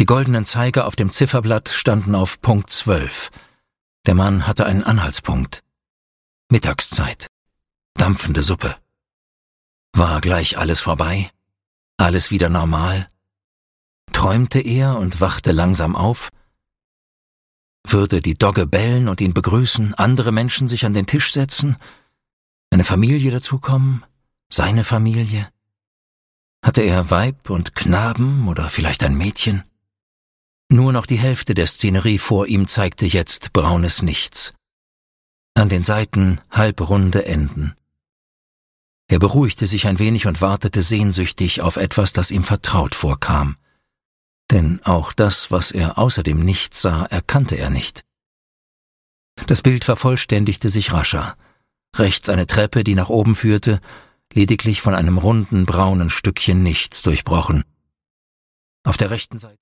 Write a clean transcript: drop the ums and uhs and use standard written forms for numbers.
Die goldenen Zeiger auf dem Zifferblatt standen auf Punkt 12. Der Mann hatte einen Anhaltspunkt. Mittagszeit. Dampfende Suppe. War gleich alles vorbei? Alles wieder normal? Träumte er und wachte langsam auf? Würde die Dogge bellen und ihn begrüßen, andere Menschen sich an den Tisch setzen, eine Familie dazukommen, seine Familie? Hatte er Weib und Knaben oder vielleicht ein Mädchen? Nur noch die Hälfte der Szenerie vor ihm zeigte jetzt braunes Nichts. An den Seiten halbrunde Enden. Er beruhigte sich ein wenig und wartete sehnsüchtig auf etwas, das ihm vertraut vorkam. Denn auch das, was er außer dem Nichts sah, erkannte er nicht. Das Bild vervollständigte sich rascher. Rechts eine Treppe, die nach oben führte, lediglich von einem runden braunen Stückchen Nichts durchbrochen. Auf der rechten Seite